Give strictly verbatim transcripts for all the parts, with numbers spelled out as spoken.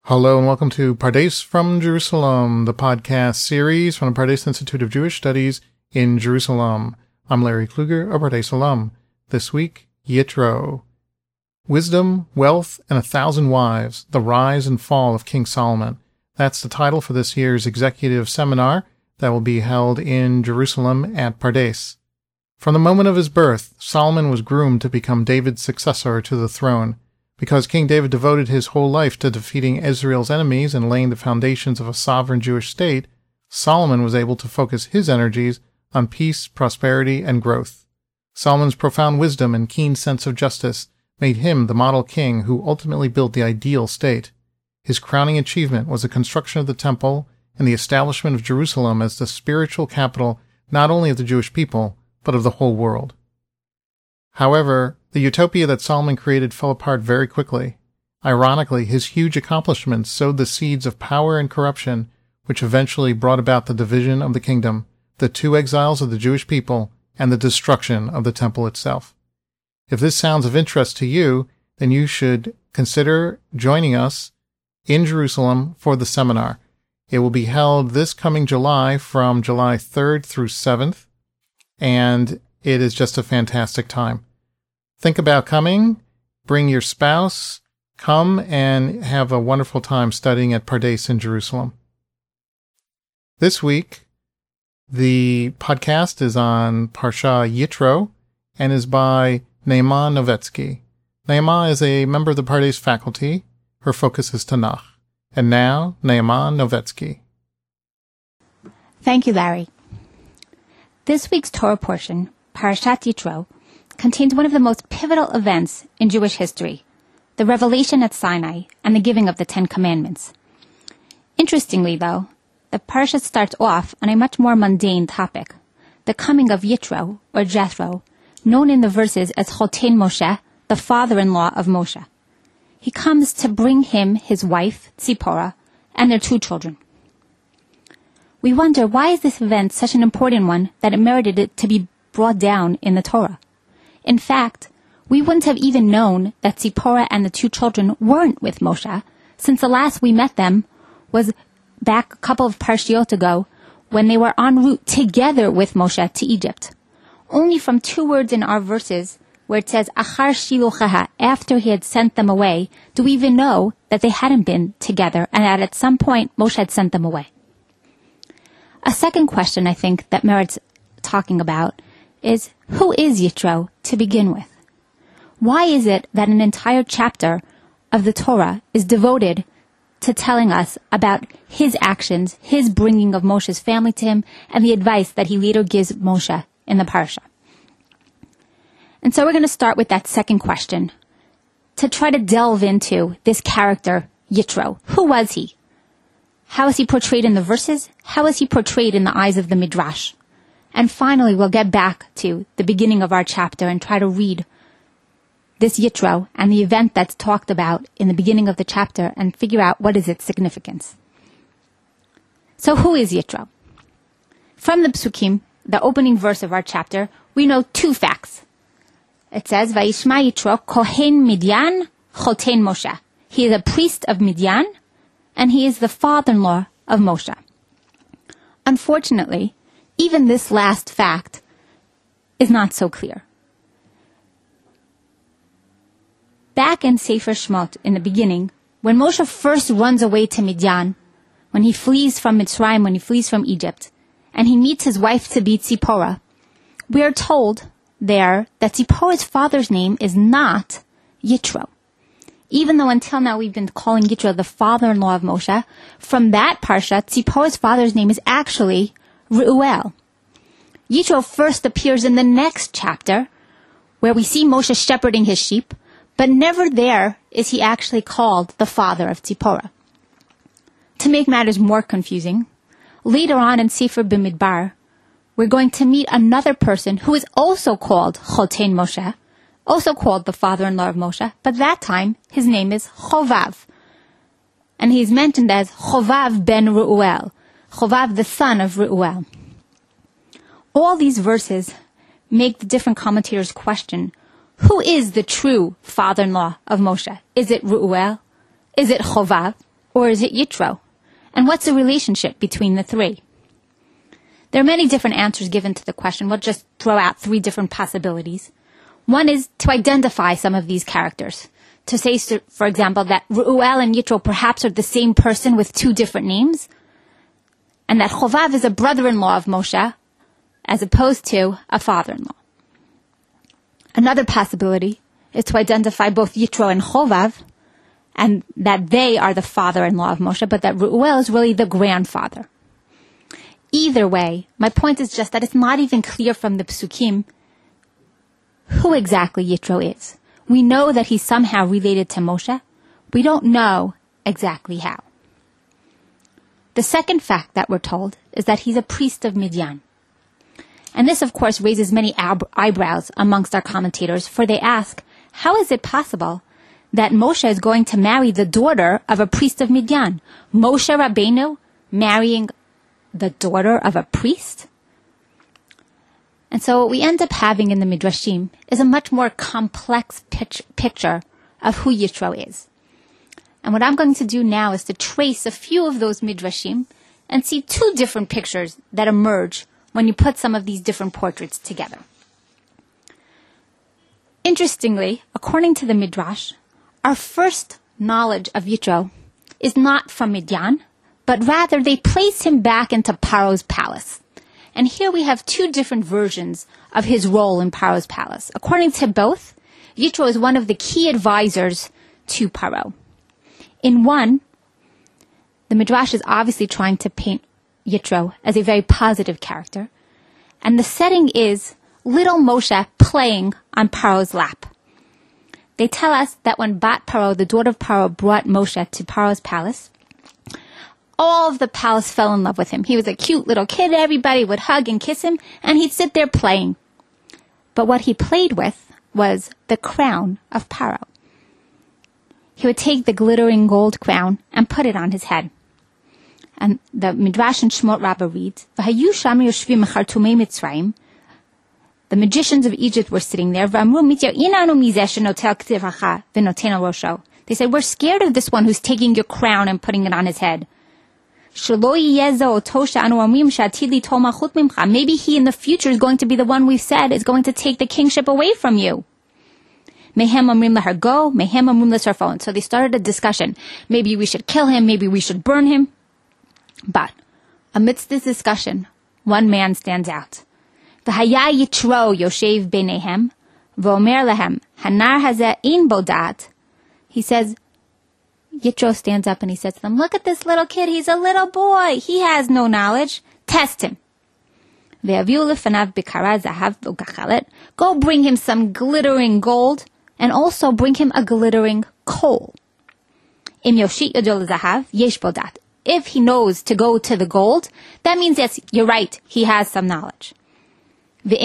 Hello and welcome to Pardes from Jerusalem, the podcast series from the Pardes Institute of Jewish Studies in Jerusalem. I'm Larry Kluger, a Pardes alum. This week, Yitro. Wisdom, Wealth, and a Thousand Wives, The Rise and Fall of King Solomon. That's the title for this year's executive seminar that will be held in Jerusalem at Pardes. From the moment of his birth, Solomon was groomed to become David's successor to the throne. Because King David devoted his whole life to defeating Israel's enemies and laying the foundations of a sovereign Jewish state, Solomon was able to focus his energies on peace, prosperity, and growth. Solomon's profound wisdom and keen sense of justice made him the model king who ultimately built the ideal state. His crowning achievement was the construction of the temple and the establishment of Jerusalem as the spiritual capital not only of the Jewish people, but of the whole world. However, the utopia that Solomon created fell apart very quickly. Ironically, his huge accomplishments sowed the seeds of power and corruption, which eventually brought about the division of the kingdom, the two exiles of the Jewish people, and the destruction of the temple itself. If this sounds of interest to you, then you should consider joining us in Jerusalem for the seminar. It will be held this coming July from July third through seventh, and it is just a fantastic time. Think about coming, bring your spouse, come and have a wonderful time studying at Pardes in Jerusalem. This week, the podcast is on Parsha Yitro and is by Naima Novetsky. Naima is a member of the Pardes faculty. Her focus is Tanakh. And now, Naima Novetsky. Thank you, Larry. This week's Torah portion, Parashat Yitro, contains one of the most pivotal events in Jewish history, the revelation at Sinai and the giving of the Ten Commandments. Interestingly, though, the parsha starts off on a much more mundane topic, the coming of Yitro, or Jethro, known in the verses as Choten Moshe, the father-in-law of Moshe. He comes to bring him his wife, Tzipporah, and their two children. We wonder, why is this event such an important one that it merited it to be brought down in the Torah? In fact, we wouldn't have even known that Tzipporah and the two children weren't with Moshe, since the last we met them was back a couple of parshiot ago when they were en route together with Moshe to Egypt. Only from two words in our verses, where it says, Achar shiluchaha, after he had sent them away, do we even know that they hadn't been together and that at some point Moshe had sent them away. A second question, I think, that merits talking about is, who is Yitro to begin with? Why is it that an entire chapter of the Torah is devoted to telling us about his actions, his bringing of Moshe's family to him, and the advice that he later gives Moshe in the parsha? And so we're going to start with that second question, to try to delve into this character, Yitro. Who was he? How is he portrayed in the verses? How is he portrayed in the eyes of the Midrash? And finally, we'll get back to the beginning of our chapter and try to read this Yitro and the event that's talked about in the beginning of the chapter and figure out what is its significance. So who is Yitro? From the Psukim, the opening verse of our chapter, we know two facts. It says, Vayishma Yitro Kohen Midian Choten Moshe. He is a priest of Midian, and he is the father-in-law of Moshe. Unfortunately, even this last fact is not so clear. Back in Sefer Shemot, in the beginning, when Moshe first runs away to Midian, when he flees from Mitzrayim, when he flees from Egypt, and he meets his wife-to-be Tzipporah, we are told there that Tzipporah's father's name is not Yitro. Even though until now we've been calling Yitro the father-in-law of Moshe, from that parsha, Tzipporah's father's name is actually Reuel. Yitro first appears in the next chapter, where we see Moshe shepherding his sheep, but never there is he actually called the father of Tzipporah. To make matters more confusing, later on in Sefer Bimidbar, we're going to meet another person who is also called Choten Moshe, also called the father-in-law of Moshe, but that time his name is Chovav. And he's mentioned as Chovav ben Reuel, Chovav the son of Reuel. All these verses make the different commentators question, who is the true father-in-law of Moshe? Is it Reuel? Is it Chovav? Or is it Yitro? And what's the relationship between the three? There are many different answers given to the question. We'll just throw out three different possibilities. One is to identify some of these characters. To say, for example, that Reuel and Yitro perhaps are the same person with two different names, and that Chovav is a brother-in-law of Moshe, as opposed to a father-in-law. Another possibility is to identify both Yitro and Chovav, and that they are the father-in-law of Moshe, but that Reuel is really the grandfather. Either way, my point is just that it's not even clear from the Psukim who exactly Yitro is. We know that he's somehow related to Moshe. We don't know exactly how. The second fact that we're told is that he's a priest of Midian. And this, of course, raises many eyebrows amongst our commentators, for they ask, how is it possible that Moshe is going to marry the daughter of a priest of Midian? Moshe Rabbeinu marrying the daughter of a priest? And so what we end up having in the Midrashim is a much more complex pitch, picture of who Yitro is. And what I'm going to do now is to trace a few of those Midrashim and see two different pictures that emerge when you put some of these different portraits together. Interestingly, according to the Midrash, our first knowledge of Yitro is not from Midian, but rather they place him back into Paro's palace. And here we have two different versions of his role in Paro's palace. According to both, Yitro is one of the key advisors to Paro. In one, the Midrash is obviously trying to paint Yitro as a very positive character. And the setting is little Moshe playing on Paro's lap. They tell us that when Bat Paro, the daughter of Paro, brought Moshe to Paro's palace, all of the palace fell in love with him. He was a cute little kid. Everybody would hug and kiss him, and he'd sit there playing. But what he played with was the crown of Paro. He would take the glittering gold crown and put it on his head. And the Midrash in Shemot Rabbah reads, "V'hayu sham yoshvim mechartumei Mitzrayim." The magicians of Egypt were sitting there. V'amru mitya'inanu mizeh shenotel k'tivacha v'noteno rosho. They said, "We're scared of this one who's taking your crown and putting it on his head." Maybe he in the future is going to be the one we've said is going to take the kingship away from you. So they started a discussion. Maybe we should kill him. Maybe we should burn him. But amidst this discussion, one man stands out. He says, Yitro stands up and he says to them, "Look at this little kid. He's a little boy. He has no knowledge. Test him. Go bring him some glittering gold and also bring him a glittering coal. If he knows to go to the gold, that means, yes, you're right. He has some knowledge. But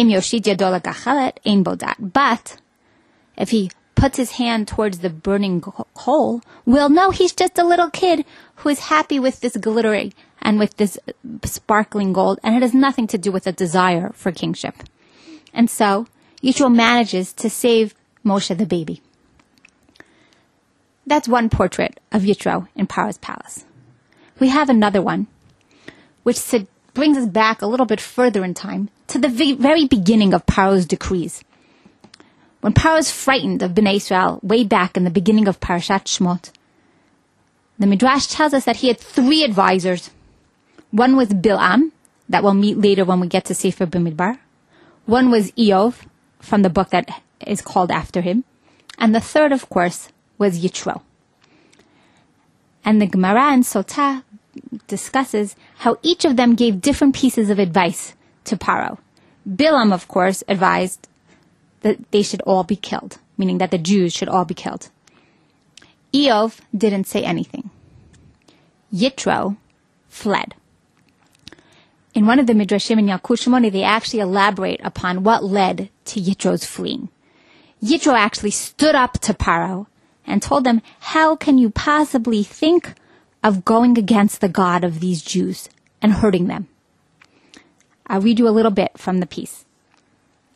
if he puts his hand towards the burning coal, we'll know he's just a little kid who is happy with this glittering and with this sparkling gold, and it has nothing to do with a desire for kingship." And so, Yitro manages to save Moshe the baby. That's one portrait of Yitro in Paro's palace. We have another one, which brings us back a little bit further in time to the very beginning of Paro's decrees. When Paro was frightened of Bnei Israel way back in the beginning of Parashat Shmot, the Midrash tells us that he had three advisors. One was Bil'am, that we'll meet later when we get to Sefer B'midbar. One was Eov, from the book that is called after him. And the third, of course, was Yitro. And the Gemara in Sotah discusses how each of them gave different pieces of advice to Paro. Bil'am, of course, advised that they should all be killed, meaning that the Jews should all be killed. Eov didn't say anything. Yitro fled. In one of the Midrashim in Yalkut Shimoni, they actually elaborate upon what led to Yitro's fleeing. Yitro actually stood up to Paro and told them, "How can you possibly think of going against the God of these Jews and hurting them?" I'll read you a little bit from the piece.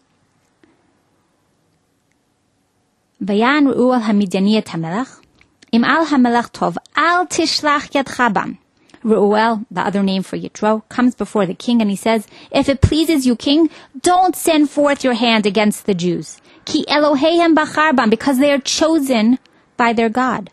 Vayan Reuel Hamidiani et Hamelech, Im al hamelech tov, al tishlach yadcha bam. Reuel, the other name for Yitro, comes before the king and he says, if it pleases you, king, don't send forth your hand against the Jews. Ki Eloheihem bachar bam, because they are chosen by their God.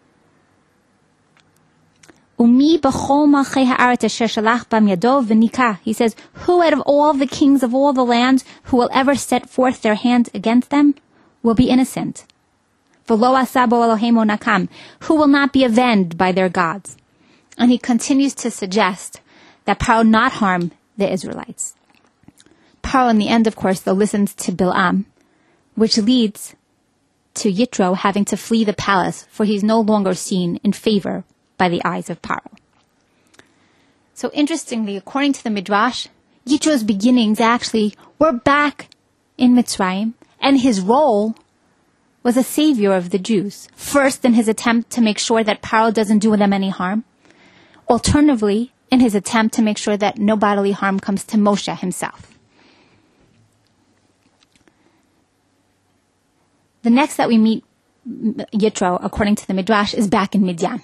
Umi b'chol malchei ha'aretz asher shalach bam yado v'nikah. He says, who out of all the kings of all the lands who will ever set forth their hand against them will be innocent? V'lo asabo Eloheimo nakam, who will not be avenged by their gods. And he continues to suggest that Paro not harm the Israelites. Paro, in the end, of course, though, listens to Bil'am, which leads to Yitro having to flee the palace, for he's no longer seen in favor by the eyes of Paro. So interestingly, according to the Midrash, Yitro's beginnings actually were back in Mitzrayim, and his role was a savior of the Jews. First, in his attempt to make sure that Paro doesn't do them any harm. Alternatively, in his attempt to make sure that no bodily harm comes to Moshe himself. The next that we meet Yitro, according to the Midrash, is back in Midian.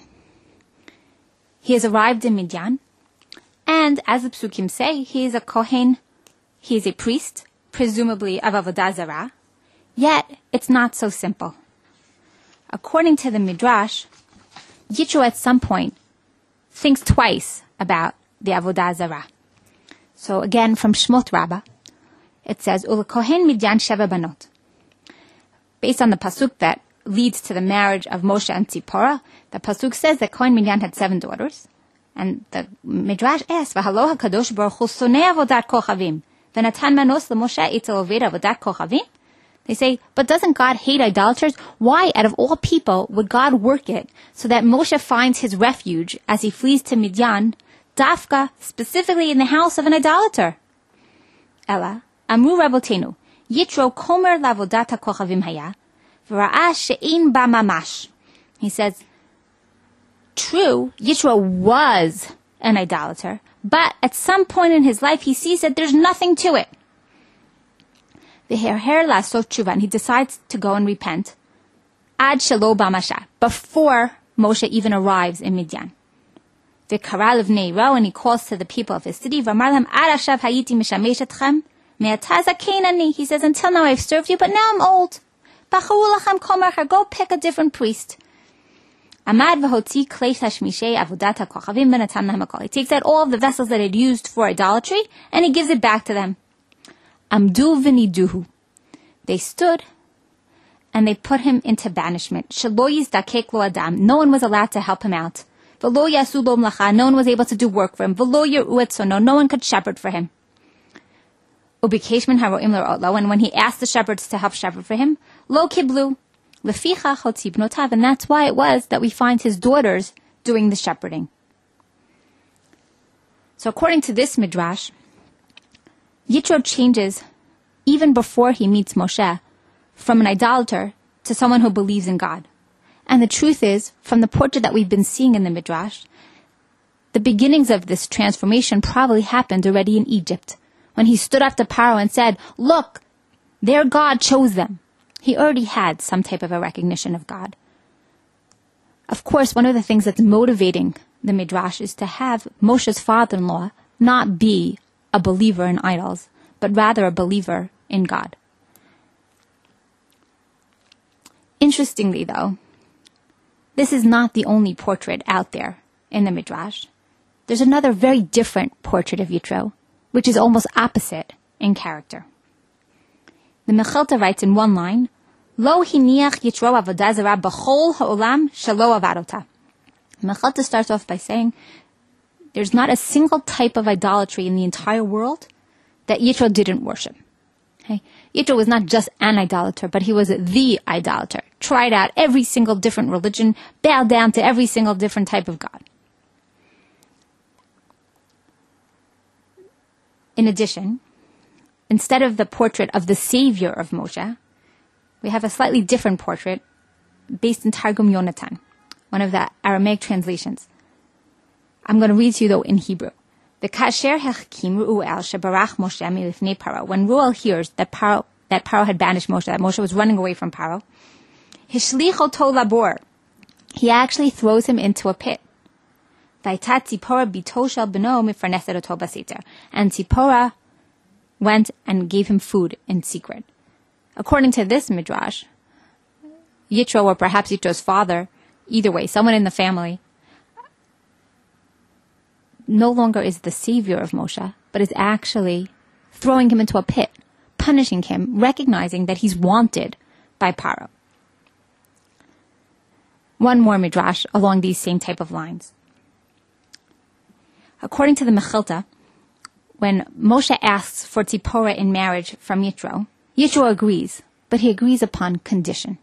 He has arrived in Midian, and as the Psukim say, he is a Kohen, he is a priest, presumably of Avodah Zarah, yet it's not so simple. According to the Midrash, Yitro at some point thinks twice about the Avodah Zarah. So again, from Shmot Rabbah, it says, Ulekohen Midian Sheva Banot. Based on the pasuk that leads to the marriage of Moshe and Tzipporah, the pasuk says that Kohen Midian had seven daughters, and the Midrash asks, V'halo HaKadosh Baruch Hu sonei avodat kochavim, v'natan manos l'Moshe etzel oved avodat kochavim. They say, but doesn't God hate idolaters? Why, out of all people, would God work it so that Moshe finds his refuge as he flees to Midian, Dafka, specifically in the house of an idolater? Ella, Amru Rabotenu, Yitro komer lavodat kochavim haya, v'ra'a she'in ba mamash. He says, true, Yitro was an idolater, but at some point in his life he sees that there's nothing to it. V'herher la'asot tshuva, and he decides to go and repent. Ad shelo b'masha, before Moshe even arrives in Midian. V'kara l'vnei Yitro, and he calls to the people of his city. V'amar lahem ad hashav hayiti mishamesh etchem me'ata zakein ani. He says, until now I've served you, but now I'm old. B'charu lachem kol marcher, go pick a different priest. Amad v'hotzi klei tashmishei avodat ha'kochavim v'natan lahem hakol. He takes out all of the vessels that he'd used for idolatry, and he gives it back to them. Amdu v'niduhu. They stood, and they put him into banishment. Shelo yizdakek lo adam. No one was allowed to help him out. V'lo yasu lo mlacha. No one was able to do work for him. V'lo yir'u etzono. No one could shepherd for him. Ubikeshman haroim l'ra'ot. And when he asked the shepherds to help shepherd for him, lo kiblu. Leficha chotzi bnotav. And that's why it was that we find his daughters doing the shepherding. So according to this midrash, Yitro changes, even before he meets Moshe, from an idolater to someone who believes in God. And the truth is, from the portrait that we've been seeing in the Midrash, the beginnings of this transformation probably happened already in Egypt, when he stood up to Paro and said, look, their God chose them. He already had some type of a recognition of God. Of course, one of the things that's motivating the Midrash is to have Moshe's father-in-law not be a believer in idols, but rather a believer in God. Interestingly, though, this is not the only portrait out there in the Midrash. There's another very different portrait of Yitro, which is almost opposite in character. The Mechilta writes in one line, Lo hiniach Yitro avodah zarah b'chol ha'olam shelo avarota. Mechilta starts off by saying, there's not a single type of idolatry in the entire world that Yitro didn't worship. Okay? Yitro was not just an idolater, but he was the idolater. Tried out every single different religion, bowed down to every single different type of God. In addition, instead of the portrait of the savior of Moshe, we have a slightly different portrait based in Targum Yonatan, one of the Aramaic translations. I'm going to read to you, though, in Hebrew. The kasher hechkim Ru'el shebarach Moshe milifnei Paro. When Ru'el hears that Paro, that Paro had banished Moshe, that Moshe was running away from Paro, hishlich oto labor. he actually throws him into a pit. And Tzipora went and gave him food in secret. According to this midrash, Yitro, or perhaps Yitro's father, either way, someone in the family, no longer is the savior of Moshe, but is actually throwing him into a pit, punishing him, recognizing that he's wanted by Paro. One more midrash along these same type of lines. According to the Mechilta, when Moshe asks for Tzipora in marriage from Yitro, Yitro agrees, but he agrees upon condition.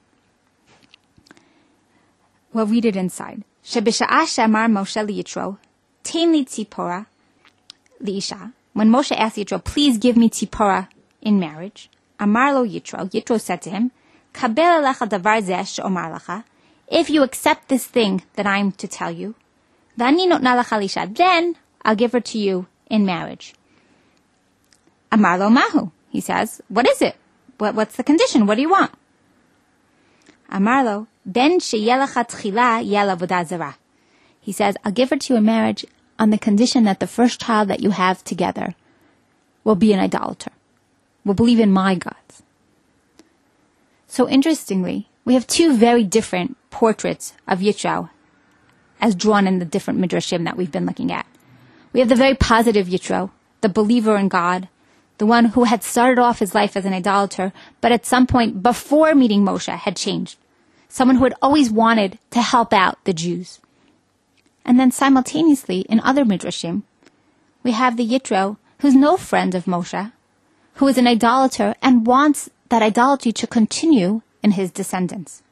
We'll read it inside. Shebisha'ah she'amar Moshe liYitro, tein li Tzipora li'isha. When Moshe asked Yitro, please give me Tzipora in marriage, Amar lo Yitro, Yitro said to him, Kabel alecha davar zeh she'omar lecha, if you accept this thing that I'm to tell you, v'ani notna lecha li'isha, then I'll give her to you in marriage. Amar lo mahu, he says, what is it? What, what's the condition? What do you want? Amar lo, ben sheyeh lecha tchila yeh avodah zarah. He says, I'll give her to you in marriage on the condition that the first child that you have together will be an idolater, will believe in my gods. So interestingly, we have two very different portraits of Yitro as drawn in the different midrashim that we've been looking at. We have the very positive Yitro, the believer in God, the one who had started off his life as an idolater, but at some point before meeting Moshe had changed. Someone who had always wanted to help out the Jews. And then simultaneously, in other midrashim, we have the Yitro who's no friend of Moshe, who is an idolater and wants that idolatry to continue in his descendants.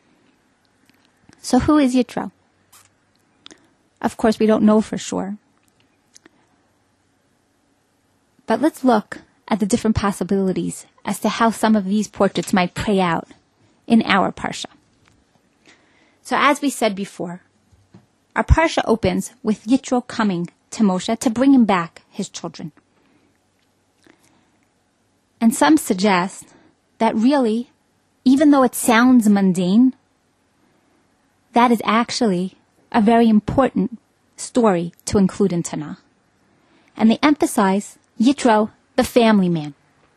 So who is Yitro? Of course, we don't know for sure. But let's look at the different possibilities as to how some of these portraits might play out in our parsha. So as we said before, our parsha opens with Yitro coming to Moshe to bring him back his children. And some suggest that really, even though it sounds mundane, that is actually a very important story to include in Tanakh. And they emphasize Yitro, the family man.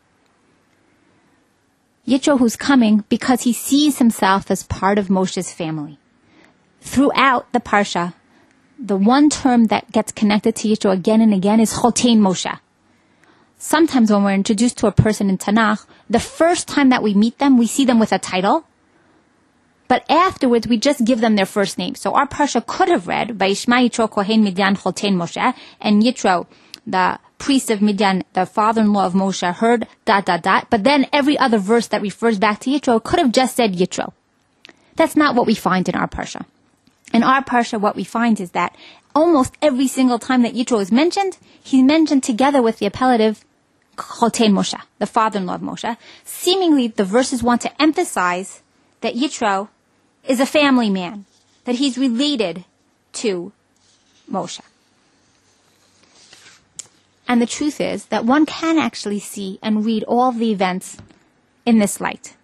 Yitro who's coming because he sees himself as part of Moshe's family. Throughout the Parsha, the one term that gets connected to Yitro again and again is Chotein Moshe. Sometimes when we're introduced to a person in Tanakh, the first time that we meet them, we see them with a title, but afterwards we just give them their first name. So our Parsha could have read, Vayishma Yitro Kohen Midyan Chotein Moshe, and Yitro, the priest of Midyan, the father-in-law of Moshe, heard dot, dot, dot. But then every other verse that refers back to Yitro could have just said Yitro. That's not what we find in our Parsha. In our Parsha, what we find is that almost every single time that Yitro is mentioned, he's mentioned together with the appellative Chotein Moshe, the father-in-law of Moshe. Seemingly, the verses want to emphasize that Yitro is a family man, that he's related to Moshe. And the truth is that one can actually see and read all of the events in this light.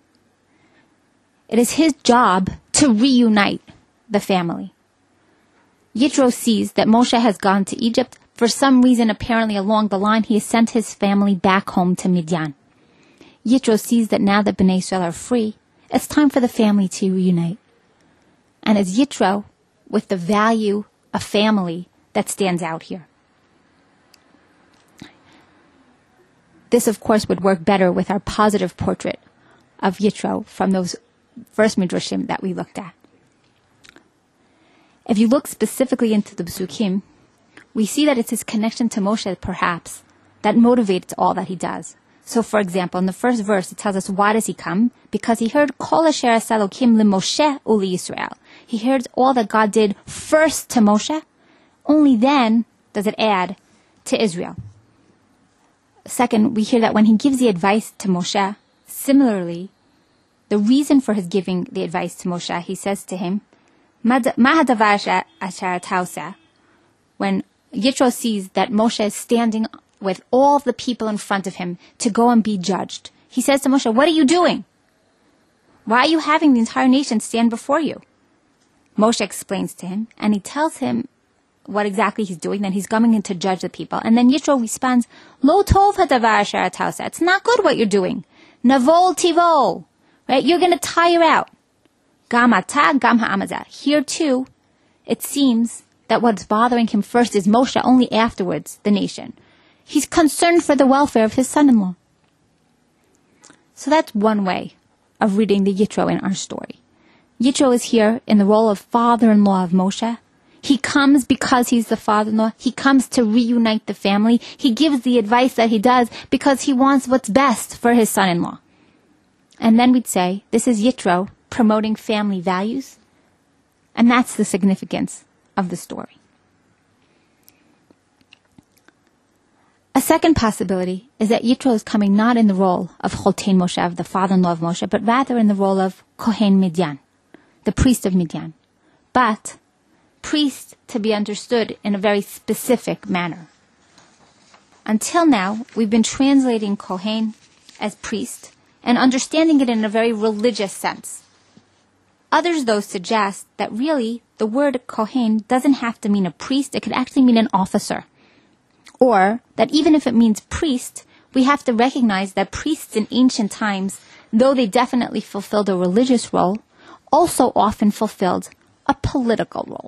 It is his job to reunite the family. Yitro sees that Moshe has gone to Egypt. For some reason, apparently along the line, he has sent his family back home to Midyan. Yitro sees that now that Bnei Israel are free, it's time for the family to reunite. And it's Yitro, with the value of family, that stands out here. This, of course, would work better with our positive portrait of Yitro from those first midrashim that we looked at. If you look specifically into the Psukim, we see that it's his connection to Moshe, perhaps, that motivates all that he does. So, for example, in the first verse, it tells us why does he come? Because he heard Kol Asher Aseh Elokim LeMoshe Uli Yisrael. He heard all that God did first to Moshe. Only then does it add to Israel. Second, we hear that when he gives the advice to Moshe, similarly, the reason for his giving the advice to Moshe, he says to him, Ma hadavar asher ata oseh. When Yitro sees that Moshe is standing with all the people in front of him to go and be judged, he says to Moshe, what are you doing? Why are you having the entire nation stand before you? Moshe explains to him, and he tells him what exactly he's doing, that he's coming in to judge the people. And then Yitro responds, Lo tov hadavar asher ata oseh. It's not good what you're doing. Navol tivol. Right? You're going to tire out. Gam ata, gam ha'am hazeh. Here too, it seems that what's bothering him first is Moshe, only afterwards the nation. He's concerned for the welfare of his son-in-law. So that's one way of reading the Yitro in our story. Yitro is here in the role of father-in-law of Moshe. He comes because he's the father-in-law. He comes to reunite the family. He gives the advice that he does because he wants what's best for his son-in-law. And then we'd say, this is Yitro promoting family values. And that's the significance of the story. A second possibility is that Yitro is coming not in the role of Choltein Moshe, of the father-in-law of Moshe, but rather in the role of Kohen Midian, the priest of Midian. But priest to be understood in a very specific manner. Until now, we've been translating Kohen as priest and understanding it in a very religious sense. Others, though, suggest that really the word Kohen doesn't have to mean a priest. It could actually mean an officer. Or that even if it means priest, we have to recognize that priests in ancient times, though they definitely fulfilled a religious role, also often fulfilled a political role.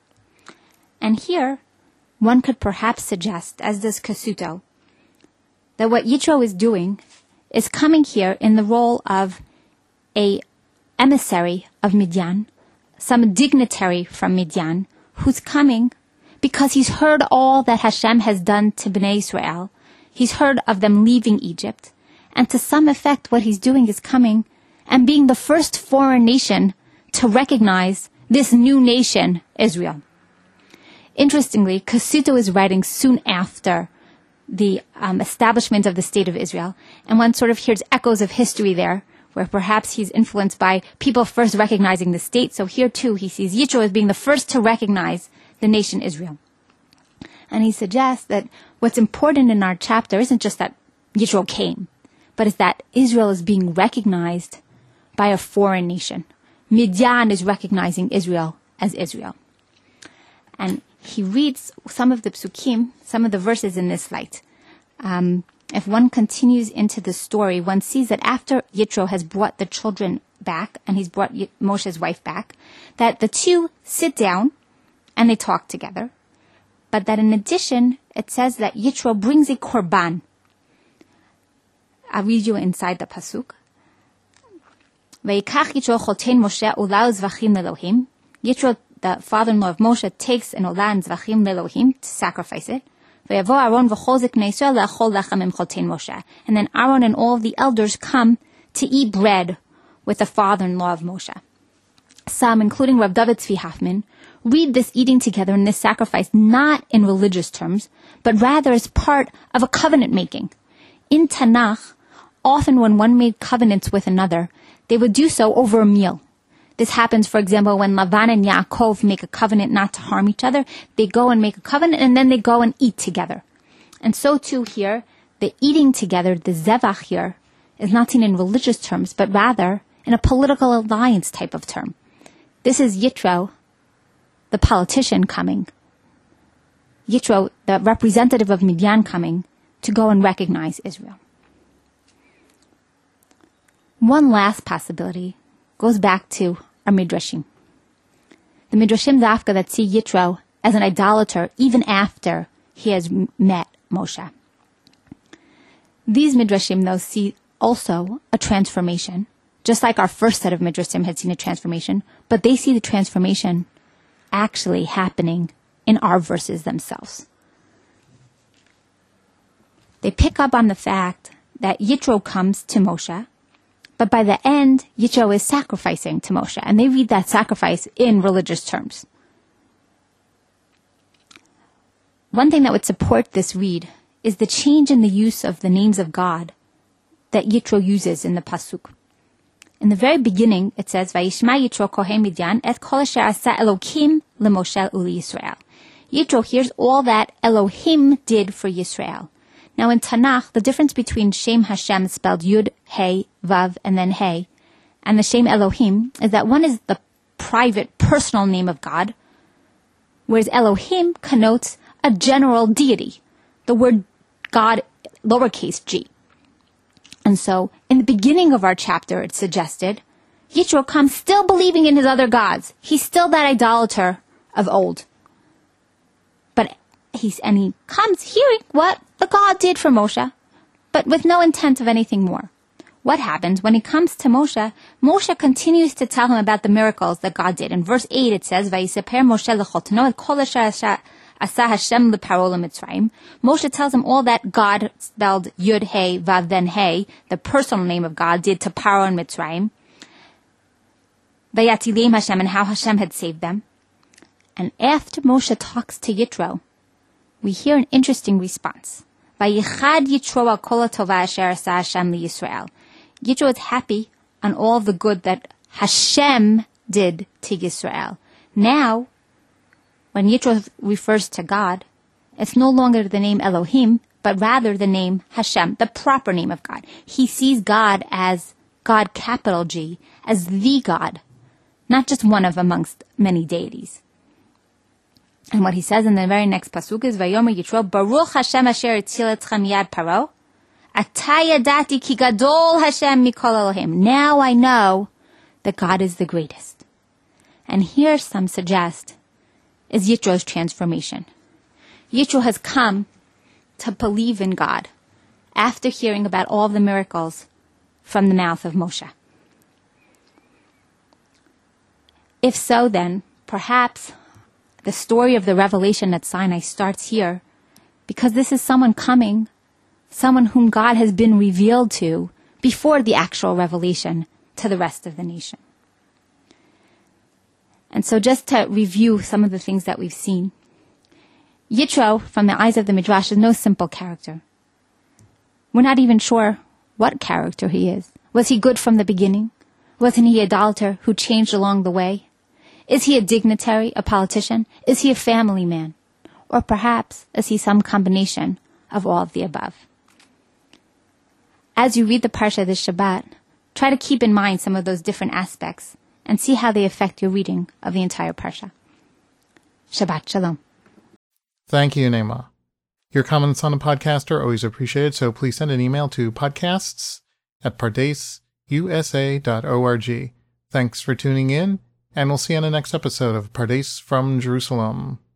And here, one could perhaps suggest, as does Cassuto, that what Yitro is doing is coming here in the role of a emissary of Midian, some dignitary from Midian, who's coming because he's heard all that Hashem has done to Bnei Israel. He's heard of them leaving Egypt. And to some effect, what he's doing is coming and being the first foreign nation to recognize this new nation, Israel. Interestingly, Cassuto is writing soon after the um, establishment of the State of Israel, and one sort of hears echoes of history there, where perhaps he's influenced by people first recognizing the state. So here too, he sees Yitro as being the first to recognize the nation Israel. And he suggests that what's important in our chapter isn't just that Yitro came, but it's that Israel is being recognized by a foreign nation. Midian is recognizing Israel as Israel. And he reads some of the psukim, some of the verses in this light. Um, if one continues into the story, one sees that after Yitro has brought the children back, and he's brought Moshe's wife back, that the two sit down and they talk together. But that in addition, it says that Yitro brings a korban. I'll read you inside the pasuk. Vayikach Yitro choltein Moshe ula zvachim leElohim. Yitro, the father-in-law of Moshe, takes an olah and zvachim leElohim to sacrifice it. And then Aaron and all of the elders come to eat bread with the father-in-law of Moshe. Some, including Rav David Tzvi Hoffman, read this eating together and this sacrifice not in religious terms, but rather as part of a covenant making. In Tanakh, often when one made covenants with another, they would do so over a meal. This happens, for example, when Lavan and Yaakov make a covenant not to harm each other. They go and make a covenant, and then they go and eat together. And so too here, the eating together, the zevach here, is not seen in religious terms, but rather in a political alliance type of term. This is Yitro, the politician, coming. Yitro, the representative of Midian, coming to go and recognize Israel. One last possibility goes back to our Midrashim. The Midrashim Dafka that see Yitro as an idolater even after he has met Moshe. These Midrashim, though, see also a transformation, just like our first set of Midrashim had seen a transformation, but they see the transformation actually happening in our verses themselves. They pick up on the fact that Yitro comes to Moshe, but by the end, Yitro is sacrificing to Moshe, and they read that sacrifice in religious terms. One thing that would support this read is the change in the use of the names of God that Yitro uses in the pasuk. In the very beginning, it says, "Vayishma Yitro kohen Midian et kol asher asa Elokim leMoshe uLeYisrael." Yitro hears all that Elohim did for Yisrael. Now in Tanakh, the difference between Shem Hashem spelled Yud, Hey, Vav, and then Hey, and the Shem Elohim is that one is the private, personal name of God, whereas Elohim connotes a general deity, the word God, lowercase g. And so, in the beginning of our chapter, it suggested, Yitro comes still believing in his other gods. He's still that idolater of old. But he's, and he comes hearing what the God did for Moshe, but with no intent of anything more. What happens when he comes to Moshe? Moshe continues to tell him about the miracles that God did. In verse eight it says, "Vayiseper Moshe l'chotno et kol asher asa Hashem l'paro l'Mitzrayim." Moshe tells him all that God, spelled Yud Hey Vav Then Hey, the personal name of God, did to Paro and Mitzrayim. Vayatilim Hashem, and how Hashem had saved them. And after Moshe talks to Yitro, we hear an interesting response. Vayichad Yitro al kol hatova asher asa Hashem liYisrael. Yitro is happy on all the good that Hashem did to Yisrael. Now, when Yitro refers to God, it's no longer the name Elohim, but rather the name Hashem, the proper name of God. He sees God as God, capital G, as the God, not just one of amongst many deities. And what he says in the very next pasuk is, "Vayomer Yitro, Baruch Hashem asher etzil etchem miyad Paro, atah yadati ki gadol Hashem mikol Elohim." Now I know that God is the greatest. And here some suggest is Yitro's transformation. Yitro has come to believe in God after hearing about all of the miracles from the mouth of Moshe. If so, then, perhaps the story of the revelation at Sinai starts here, because this is someone coming, someone whom God has been revealed to before the actual revelation to the rest of the nation. And so just to review some of the things that we've seen, Yitro, from the eyes of the Midrash, is no simple character. We're not even sure what character he is. Was he good from the beginning? Wasn't he an idolater who changed along the way? Is he a dignitary, a politician? Is he a family man? Or perhaps is he some combination of all of the above? As you read the Parsha this Shabbat, try to keep in mind some of those different aspects and see how they affect your reading of the entire Parsha. Shabbat Shalom. Thank you, Neema. Your comments on the podcast are always appreciated, so please send an email to podcasts at pardes u s a dot org. Thanks for tuning in, and we'll see you on the next episode of Pardes from Jerusalem.